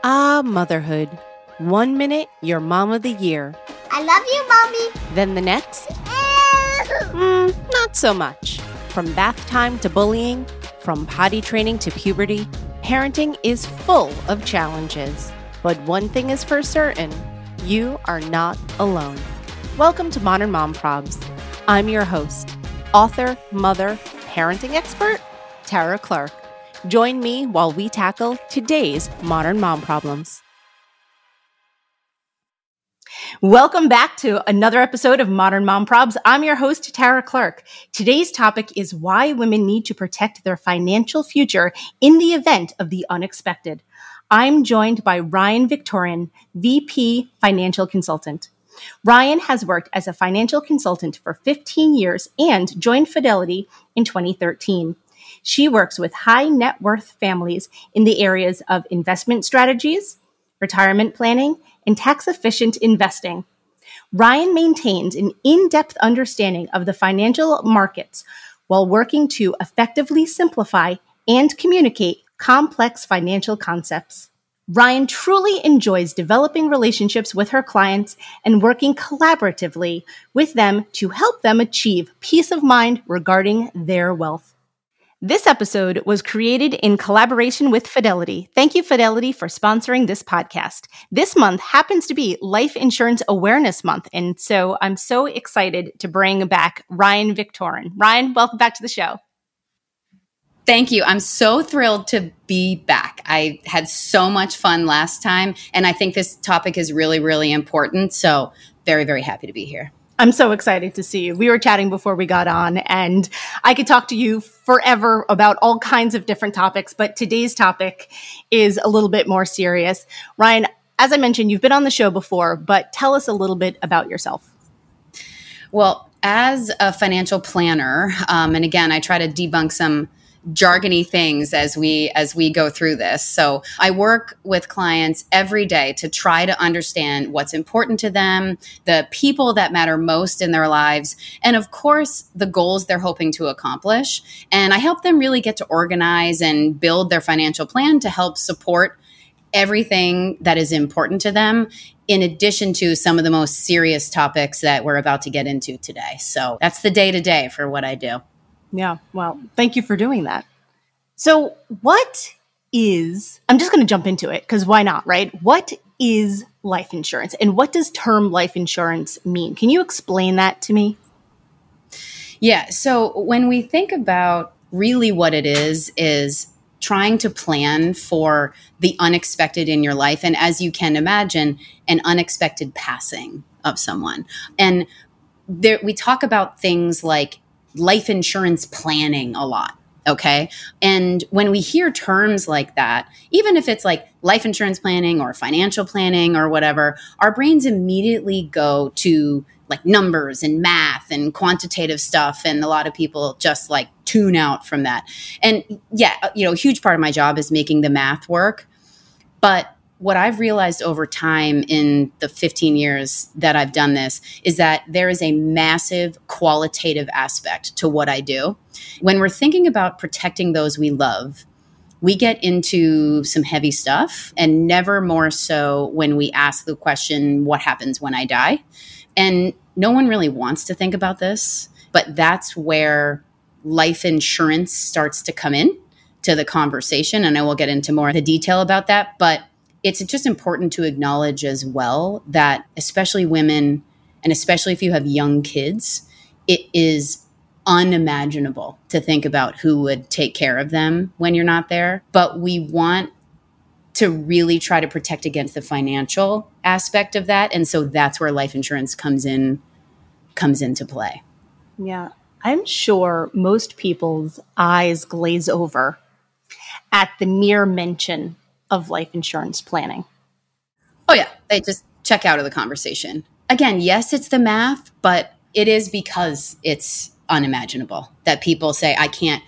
Ah, motherhood. 1 minute, you're mom of the year. I love you, Mommy. Then the next, not so much. From bath time to bullying, from potty training to puberty, parenting is full of challenges. But one thing is for certain, you are not alone. Welcome to Modern Mom Probs. I'm your host, author, mother, parenting expert, Tara Clark. Join me while we tackle today's modern mom problems. Welcome back to another episode of Modern Mom Probs. I'm your host, Tara Clark. Today's topic is why women need to protect their financial future in the event of the unexpected. I'm joined by Ryan Victorian, VP Financial Consultant. Ryan has worked as a financial consultant for 15 years and joined Fidelity in 2013. She works with high net worth families in the areas of investment strategies, retirement planning, and tax-efficient investing. Ryan maintains an in-depth understanding of the financial markets while working to effectively simplify and communicate complex financial concepts. Ryan truly enjoys developing relationships with her clients and working collaboratively with them to help them achieve peace of mind regarding their wealth. This episode was created in collaboration with Fidelity. Thank you, Fidelity, for sponsoring this podcast. This month happens to be Life Insurance Awareness Month, and so I'm so excited to bring back Ryan Victorian. Ryan, welcome back to the show. Thank you. I'm so thrilled to be back. I had so much fun last time, and I think this topic is really, really important. So very, very happy to be here. I'm so excited to see you. We were chatting before we got on, and I could talk to you forever about all kinds of different topics, but today's topic is a little bit more serious. Ryan, as I mentioned, you've been on the show before, but tell us a little bit about yourself. Well, as a financial planner, and again, I try to debunk some jargony things as we go through this. So I work with clients every day to try to understand what's important to them, the people that matter most in their lives, and of course, the goals they're hoping to accomplish. And I help them really get to organize and build their financial plan to help support everything that is important to them, in addition to some of the most serious topics that we're about to get into today. So that's the day-to-day for what I do. Yeah, well, thank you for doing that. So I'm just going to jump into it because why not, right? What is life insurance and what does term life insurance mean? Can you explain that to me? Yeah, so when we think about really what it is trying to plan for the unexpected in your life. And as you can imagine, an unexpected passing of someone. And we talk about things like life insurance planning a lot, okay? And when we hear terms like that, even if it's like life insurance planning or financial planning or whatever, our brains immediately go to like numbers and math and quantitative stuff. And a lot of people just like tune out from that. And yeah, a huge part of my job is making the math work. But what I've realized over time in the 15 years that I've done this is that there is a massive qualitative aspect to what I do. When we're thinking about protecting those we love, we get into some heavy stuff, and never more so when we ask the question, what happens when I die? And no one really wants to think about this, but that's where life insurance starts to come in to the conversation. And I will get into more of the detail about that, but it's just important to acknowledge as well that especially women, and especially if you have young kids, it is unimaginable to think about who would take care of them when you're not there. But we want to really try to protect against the financial aspect of that. And so that's where life insurance comes into play. Yeah, I'm sure most people's eyes glaze over at the mere mention of life insurance planning. Oh yeah, they just check out of the conversation. Again, yes, it's the math, but it is because it's unimaginable that people say, I can't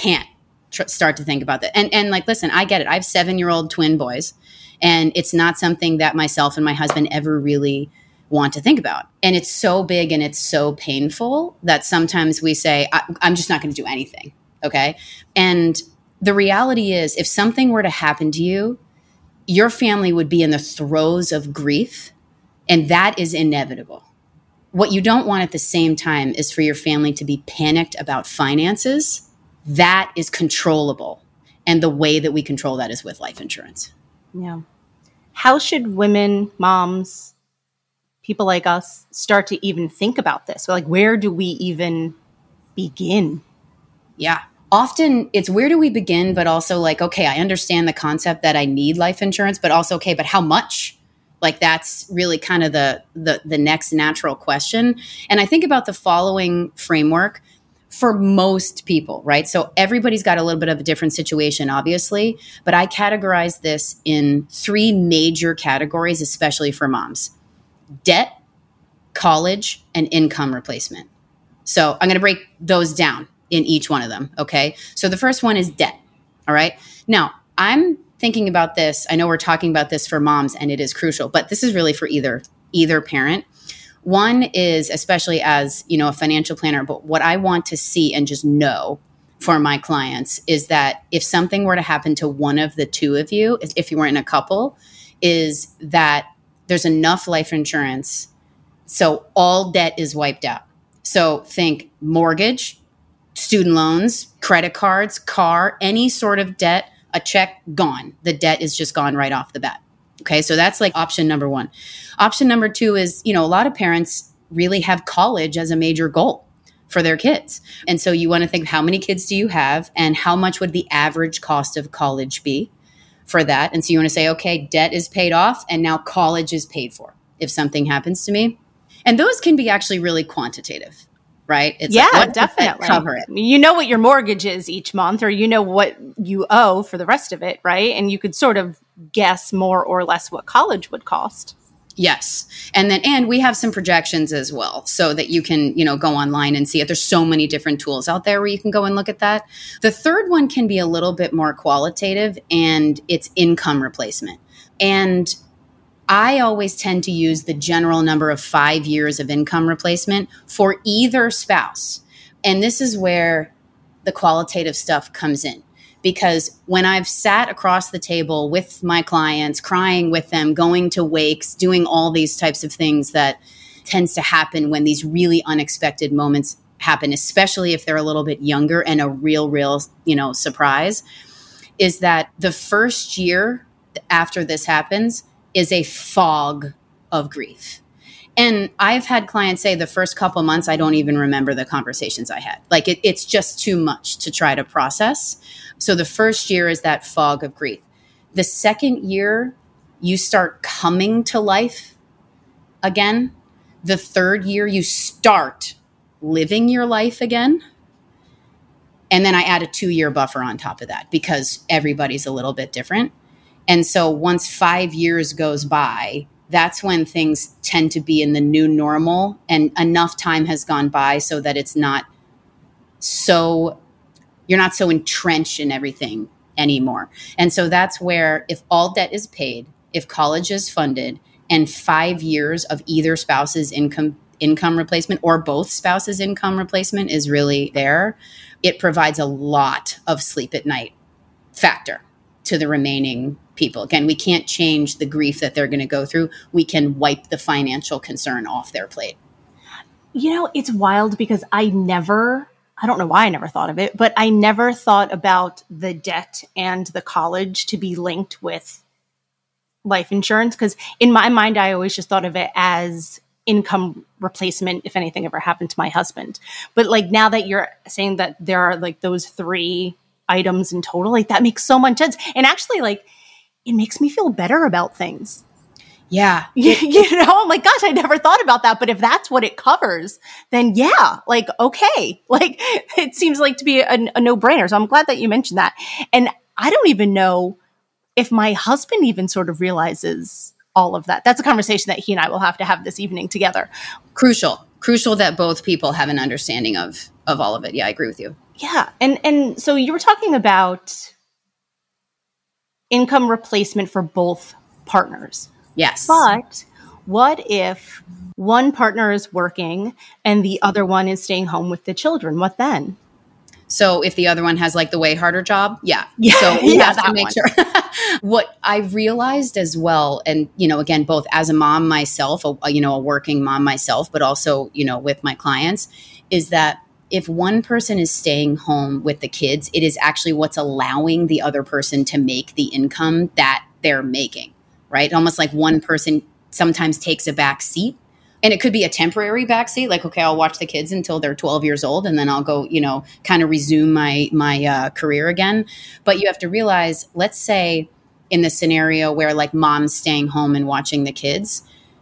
start to think about that. And like, listen, I get it. I have 7-year-old twin boys, and it's not something that myself and my husband ever really want to think about. And it's so big and it's so painful that sometimes we say, I'm just not going to do anything. Okay. And the reality is, if something were to happen to you, your family would be in the throes of grief, and that is inevitable. What you don't want at the same time is for your family to be panicked about finances. That is controllable. And the way that we control that is with life insurance. Yeah. How should women, moms, people like us start to even think about this? Like, where do we even begin? Yeah. Often it's where do we begin, but also like, okay, I understand the concept that I need life insurance, but also, okay, but how much? Like that's really kind of the next natural question. And I think about the following framework for most people, right? So everybody's got a little bit of a different situation, obviously, but I categorize this in 3 major categories, especially for moms: debt, college, and income replacement. So I'm going to break those down in each one of them. Okay. So the first one is debt. All right. Now I'm thinking about this. I know we're talking about this for moms and it is crucial, but this is really for either parent. One is, especially as, a financial planner, but what I want to see and just know for my clients is that if something were to happen to one of the two of you, if you were in a couple, is that there's enough life insurance so all debt is wiped out. So think mortgage, student loans, credit cards, car, any sort of debt, a check, gone. The debt is just gone right off the bat. Okay, so that's like option number 1. Option number 2 is, a lot of parents really have college as a major goal for their kids. And so you want to think, how many kids do you have and how much would the average cost of college be for that? And so you want to say, okay, debt is paid off and now college is paid for if something happens to me. And those can be actually really quantitative. Right? It's like, definitely. Cover it. You know what your mortgage is each month, or you know what you owe for the rest of it, right? And you could sort of guess more or less what college would cost. Yes. And we have some projections as well so that you can, go online and see it. There's so many different tools out there where you can go and look at that. The third one can be a little bit more qualitative, and it's income replacement. And I always tend to use the general number of 5 years of income replacement for either spouse. And this is where the qualitative stuff comes in. Because when I've sat across the table with my clients, crying with them, going to wakes, doing all these types of things that tends to happen when these really unexpected moments happen, especially if they're a little bit younger and a real, surprise, is that the first year after this happens is a fog of grief. And I've had clients say the first couple months, I don't even remember the conversations I had. Like it's just too much to try to process. So the first year is that fog of grief. The second year, you start coming to life again. The third year, you start living your life again. And then I add a 2-year buffer on top of that because everybody's a little bit different. And so once 5 years goes by, that's when things tend to be in the new normal and enough time has gone by so that it's not so, you're not so entrenched in everything anymore. And so that's where if all debt is paid, if college is funded, and 5 years of either spouse's income replacement or both spouses' income replacement is really there, it provides a lot of sleep at night factor to the remaining people. Again, we can't change the grief that they're going to go through. We can wipe the financial concern off their plate. It's wild because I don't know why I never thought of it, but I never thought about the debt and the college to be linked with life insurance. Because in my mind, I always just thought of it as income replacement if anything ever happened to my husband. But like now that you're saying that there are like those 3 items in total, like that makes so much sense. And actually, like, it makes me feel better about things. Yeah. I'm like, gosh, I never thought about that. But if that's what it covers, then yeah, like, okay. Like, it seems like to be a no-brainer. So I'm glad that you mentioned that. And I don't even know if my husband even sort of realizes all of that. That's a conversation that he and I will have to have this evening together. Crucial that both people have an understanding of all of it. Yeah, I agree with you. Yeah. And so you were talking about income replacement for both partners. Yes. But what if one partner is working and the other one is staying home with the children? What then? So if the other one has like the way harder job, Yeah. So we Yeah, have to that make one. sure. What I've realized as well, and, again, both as a mom myself, a working mom myself, but also, with my clients, is that if one person is staying home with the kids, it is actually what's allowing the other person to make the income that they're making, right? Almost like one person sometimes takes a back seat. And it could be a temporary backseat, like, okay, I'll watch the kids until they're 12 years old, and then I'll go, kind of resume my career again. But you have to realize, let's say in the scenario where like mom's staying home and watching the kids,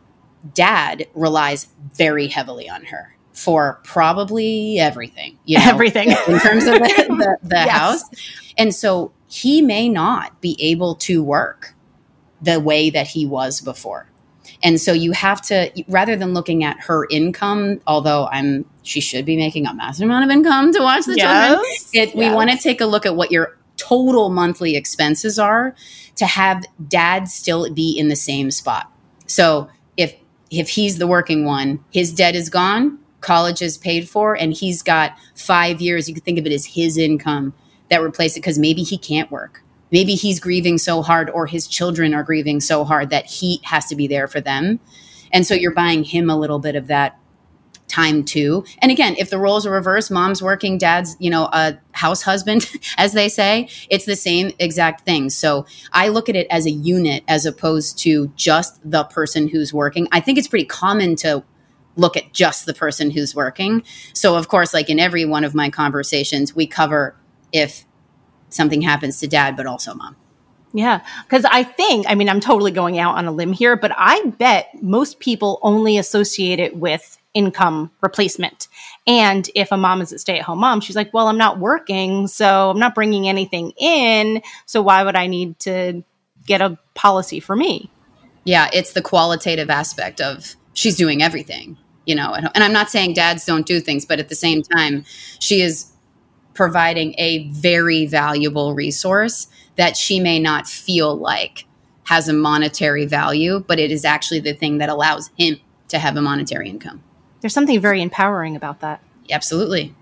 dad relies very heavily on her for probably everything, Everything. in terms of the Yes. house. And so he may not be able to work the way that he was before. And so you have to, rather than looking at her income, although she should be making a massive amount of income to watch the children, we want to take a look at what your total monthly expenses are to have dad still be in the same spot. So if he's the working one, his debt is gone, college is paid for, and he's got 5 years, you could think of it as his income that replaces it, because maybe he can't work. Maybe he's grieving so hard, or his children are grieving so hard that he has to be there for them. And so you're buying him a little bit of that time too. And again, if the roles are reversed, mom's working, dad's, a house husband, as they say, it's the same exact thing. So I look at it as a unit as opposed to just the person who's working. I think it's pretty common to look at just the person who's working. So of course, like in every one of my conversations, we cover if something happens to dad, but also mom. Yeah. Because I'm totally going out on a limb here, but I bet most people only associate it with income replacement. And if a mom is a stay-at-home mom, she's like, well, I'm not working, so I'm not bringing anything in. So why would I need to get a policy for me? Yeah. It's the qualitative aspect of she's doing everything, and I'm not saying dads don't do things, but at the same time, she is providing a very valuable resource that she may not feel like has a monetary value, but it is actually the thing that allows him to have a monetary income. There's something very empowering about that. Absolutely.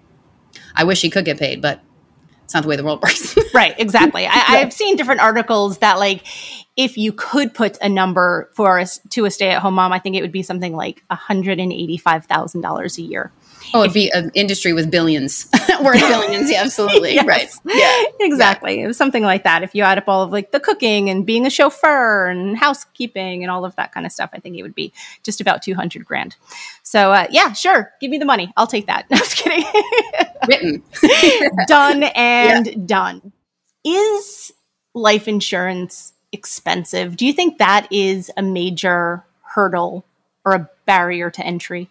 I wish he could get paid, but it's not the way the world works. Right, exactly. I've seen different articles that like, if you could put a number to a stay-at-home mom, I think it would be something like $185,000 a year. Oh, it'd be an industry with billions, worth billions. Yeah, absolutely. Yes. Right. Yeah. Exactly. Yeah. It was something like that. If you add up all of like the cooking and being a chauffeur and housekeeping and all of that kind of stuff, I think it would be just about $200,000. So yeah, sure. Give me the money. I'll take that. No, I was kidding. Written. Done and done. Is life insurance expensive? Do you think that is a major hurdle or a barrier to entry?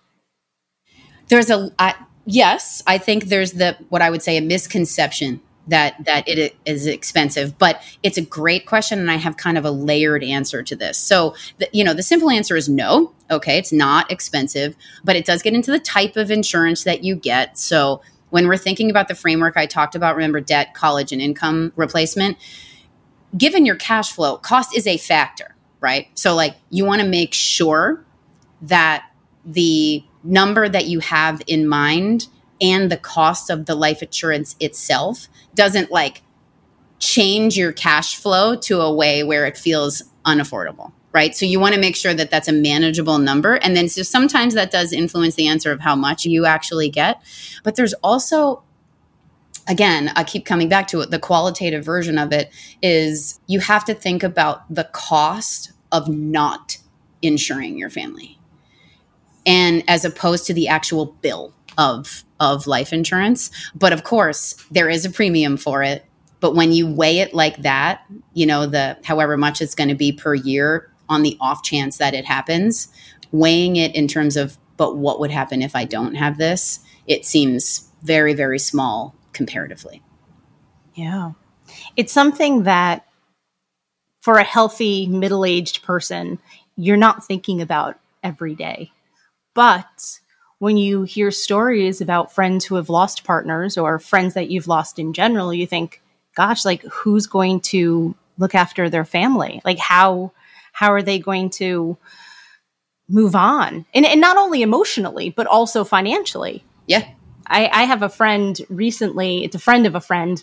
Yes, I think there's what I would say a misconception that it is expensive, but it's a great question. And I have kind of a layered answer to this. So, the simple answer is no. Okay. It's not expensive, but it does get into the type of insurance that you get. So when we're thinking about the framework I talked about, remember debt, college, and income replacement, given your cash flow, cost is a factor, right? So like you want to make sure that the number that you have in mind and the cost of the life insurance itself doesn't like change your cash flow to a way where it feels unaffordable, right? So you want to make sure that that's a manageable number. And then so sometimes that does influence the answer of how much you actually get. But there's also, again, I keep coming back to it, the qualitative version of it is you have to think about the cost of not insuring your family. And as opposed to the actual bill of life insurance. But of course, there is a premium for it. But when you weigh it like that, the however much it's going to be per year on the off chance that it happens, weighing it in terms of, but what would happen if I don't have this? It seems very, very small comparatively. Yeah. It's something that for a healthy middle-aged person, you're not thinking about every day. But when you hear stories about friends who have lost partners or friends that you've lost in general, you think, gosh, like who's going to look after their family? Like how are they going to move on? And not only emotionally, but also financially. Yeah. I have a friend recently, it's a friend of a friend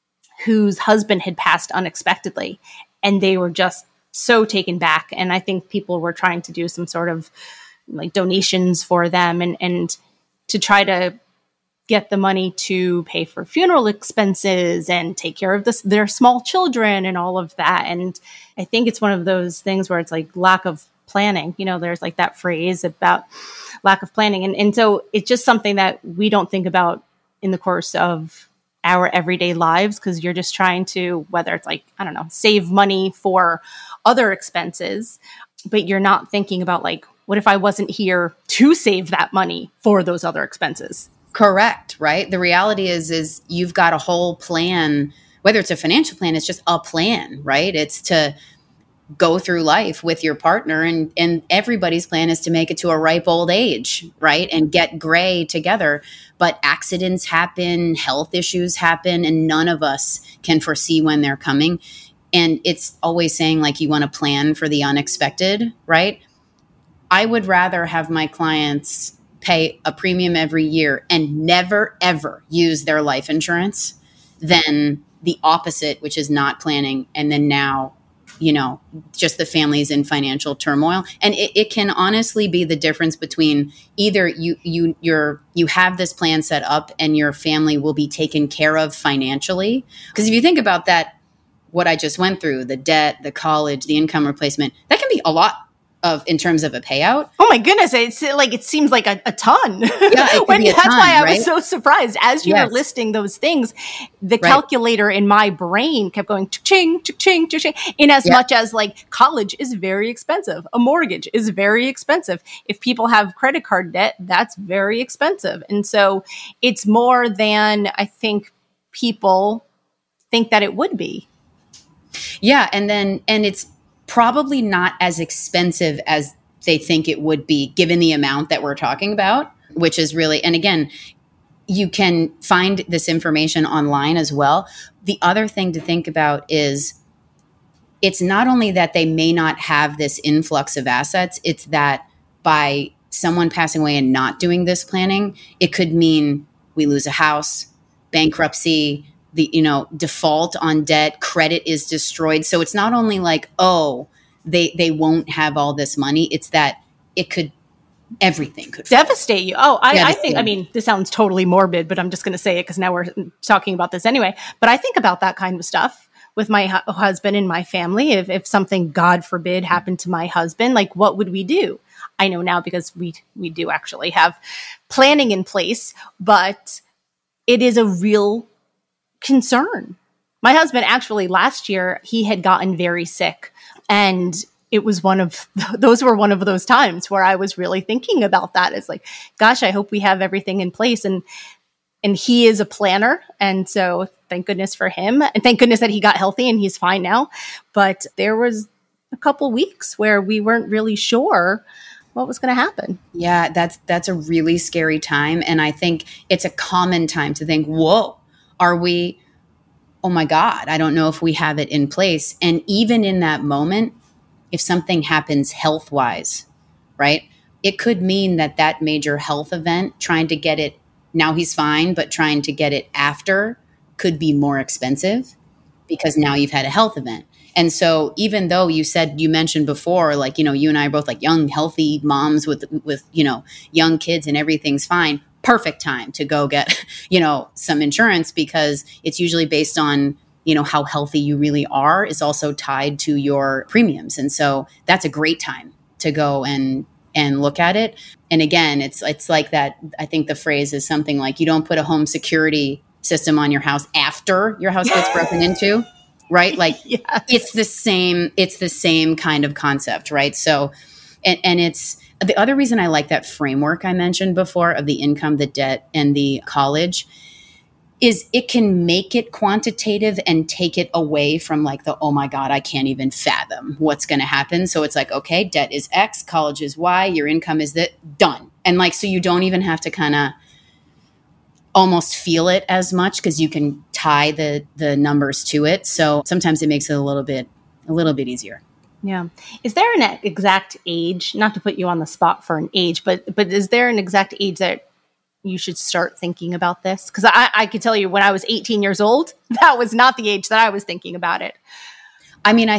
whose husband had passed unexpectedly, and they were just so taken back. And I think people were trying to do some sort of like donations for them and to try to get the money to pay for funeral expenses and take care of their small children and all of that. And I think it's one of those things where it's like lack of planning. You know, there's like that phrase about lack of planning. And so it's just something that we don't think about in the course of our everyday lives, because you're just trying to, whether it's like, I don't know, save money for other expenses, but you're not thinking about like, what if I wasn't here to save that money for those other expenses? Correct, right? The reality is you've got a whole plan, whether it's a financial plan, it's just a plan, right? It's to go through life with your partner, and everybody's plan is to make it to a ripe old age, right? And get gray together. But accidents happen, health issues happen, and none of us can foresee when they're coming. And it's always saying like you want to plan for the unexpected, right? I would rather have my clients pay a premium every year and never, ever use their life insurance than the opposite, which is not planning. And then now, you know, just the family's in financial turmoil. And it can honestly be the difference between either you have this plan set up and your family will be taken care of financially. Because if you think about that, what I just went through, the debt, the college, the income replacement, that can be a lot in terms of a payout. Oh my goodness. It's like, it seems like a ton. Yeah, it could be a that's ton, why I right? was so surprised as you were listing those things. The calculator in my brain kept going ching, ching, ching, in as much as like college is very expensive. A mortgage is very expensive. If people have credit card debt, that's very expensive. And so it's more than I think people think that it would be. Yeah. And it's probably not as expensive as they think it would be given the amount that we're talking about, which is really, and again, you can find this information online as well. The other thing to think about is it's not only that they may not have this influx of assets, it's that by someone passing away and not doing this planning, it could mean we lose a house, bankruptcy, default on debt, credit is destroyed. So it's not only like, oh, they won't have all this money. It's that everything could devastate you. Oh, I think, I mean, this sounds totally morbid, but I'm just going to say it because now we're talking about this anyway. But I think about that kind of stuff with my husband and my family. If something, God forbid, happened to my husband, like what would we do? I know now because we do actually have planning in place, but it is a real concern. My husband actually last year, he had gotten very sick, and it was one of those times where I was really thinking about that. It's like, gosh, I hope we have everything in place. And he is a planner. And so thank goodness for him, and thank goodness that he got healthy and he's fine now. But there was a couple weeks where we weren't really sure what was going to happen. Yeah, that's a really scary time. And I think it's a common time to think, whoa, are we, oh my God, I don't know if we have it in place. And even in that moment, if something happens health-wise, right, it could mean that major health event, trying to get it, now he's fine, but trying to get it after could be more expensive because now you've had a health event. And so even though you mentioned before, like, you and I are both like young, healthy moms with young kids and everything's fine, perfect time to go get, some insurance, because it's usually based on, how healthy you really are is also tied to your premiums. And so that's a great time to go and look at it. And again, it's like that. I think the phrase is something like, you don't put a home security system on your house after your house gets broken into, right? Like yes. It's the same kind of concept, right? So, and it's the other reason I like that framework I mentioned before of the income, the debt, and the college is it can make it quantitative and take it away from like oh my God, I can't even fathom what's going to happen. So it's like, okay, debt is X, college is Y, your income is that, done. And like, so you don't even have to kind of almost feel it as much because you can tie the numbers to it. So sometimes it makes it a little bit easier. Yeah. Is there an exact age, not to put you on the spot for an age, but is there an exact age that you should start thinking about this? Because I could tell you when I was 18 years old, that was not the age that I was thinking about it. I mean,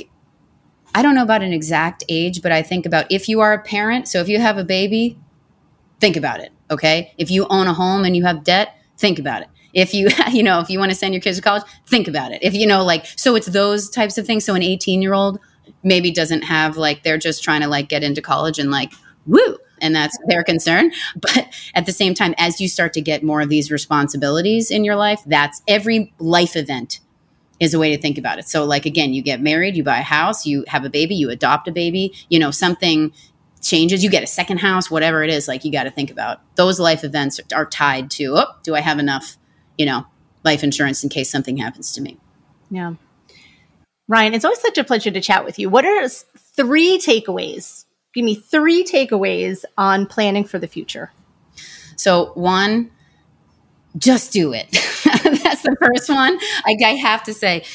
I don't know about an exact age, but I think about if you are a parent, so if you have a baby, think about it, okay? If you own a home and you have debt, think about it. If you, if you want to send your kids to college, think about it. If so it's those types of things. So an 18-year-old maybe doesn't have they're just trying to get into college and woo, and that's their concern. But at the same time, as you start to get more of these responsibilities in your life, that's every life event is a way to think about it. So again, you get married, you buy a house, you have a baby, you adopt a baby, something changes, you get a second house, whatever it is, you got to think about those life events are tied to, do I have enough, life insurance in case something happens to me? Yeah. Ryan, it's always such a pleasure to chat with you. What are 3 takeaways? Give me 3 takeaways on planning for the future. So 1, just do it. That's the first one. I have to say,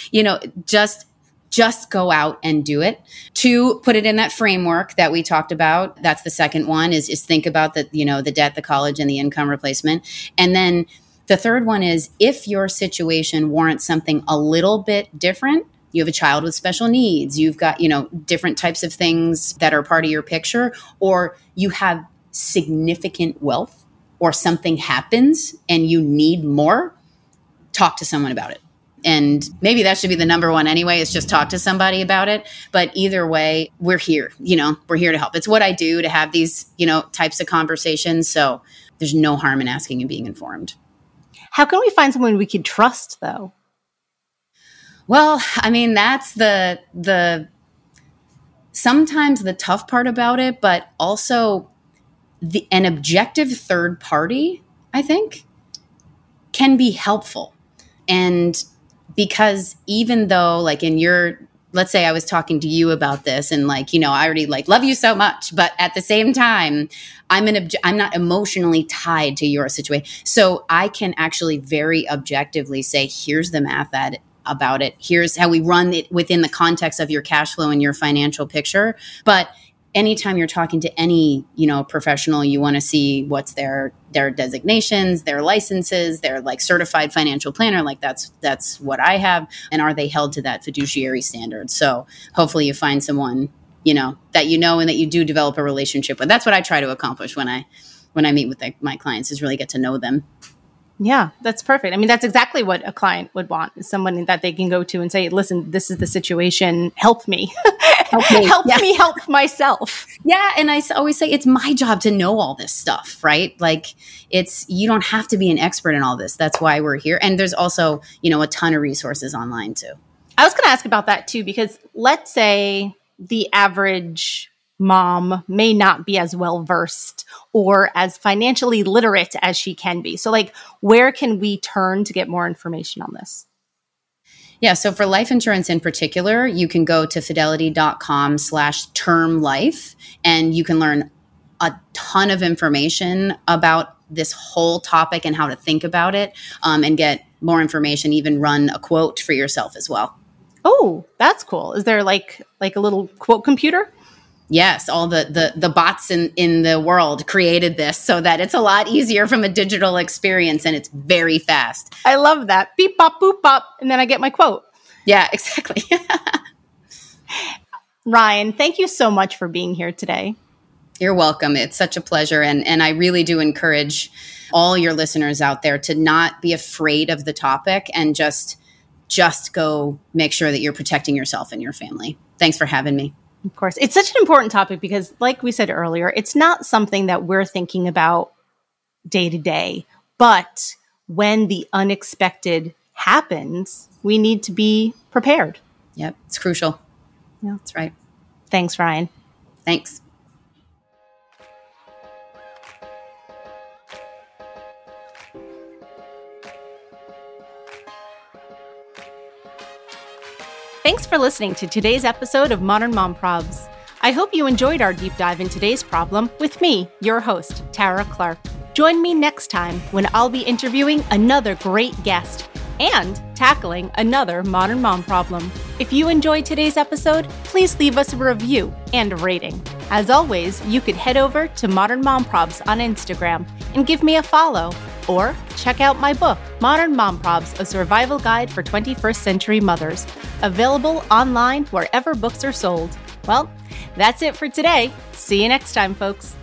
just go out and do it. 2, put it in that framework that we talked about. That's the second one is think about the debt, the college, and the income replacement. And then the third one is if your situation warrants something a little bit different, you have a child with special needs, you've got, different types of things that are part of your picture, or you have significant wealth or something happens and you need more, talk to someone about it. And maybe that should be the number one anyway, is just talk to somebody about it. But either way, we're here, we're here to help. It's what I do to have these, types of conversations. So there's no harm in asking and being informed. How can we find someone we can trust though? Well, I mean, that's the sometimes the tough part about it, but also an objective third party, I think, can be helpful. And because even though let's say I was talking to you about this and I already love you so much, but at the same time, I'm not emotionally tied to your situation. So I can actually very objectively say, here's the math about it. Here's how we run it within the context of your cash flow and your financial picture. But anytime you're talking to any, professional, you want to see what's their designations, their licenses, their certified financial planner. That's what I have. And are they held to that fiduciary standard? So hopefully you find someone, that and that you do develop a relationship with. That's what I try to accomplish when I meet with my clients, is really get to know them. Yeah, that's perfect. I mean, that's exactly what a client would want, is someone that they can go to and say, listen, this is the situation. Help me. Help me help myself. Yeah. And I always say it's my job to know all this stuff, right? You don't have to be an expert in all this. That's why we're here. And there's also, a ton of resources online too. I was going to ask about that too, because let's say the average mom may not be as well versed or as financially literate as she can be. So where can we turn to get more information on this? Yeah. So for life insurance in particular, you can go to fidelity.com/term life, and you can learn a ton of information about this whole topic and how to think about it, and get more information, even run a quote for yourself as well. Oh, that's cool. Is there a little quote computer? Yes, all the bots in the world created this so that it's a lot easier from a digital experience, and it's very fast. I love that. Beep, bop, boop, bop, and then I get my quote. Yeah, exactly. Ryan, thank you so much for being here today. You're welcome. It's such a pleasure. And I really do encourage all your listeners out there to not be afraid of the topic and just go make sure that you're protecting yourself and your family. Thanks for having me. Of course. It's such an important topic because, like we said earlier, it's not something that we're thinking about day to day. But when the unexpected happens, we need to be prepared. Yep. It's crucial. Yeah, that's right. Thanks, Ryan. Thanks. Thanks for listening to today's episode of Modern Mom Probs. I hope you enjoyed our deep dive in today's problem with me, your host, Tara Clark. Join me next time when I'll be interviewing another great guest. and tackling another modern mom problem. If you enjoyed today's episode, please leave us a review and a rating. As always, you could head over to Modern Mom Probs on Instagram and give me a follow, or check out my book, Modern Mom Probs, A Survival Guide for 21st Century Mothers, available online wherever books are sold. Well, that's it for today. See you next time, folks.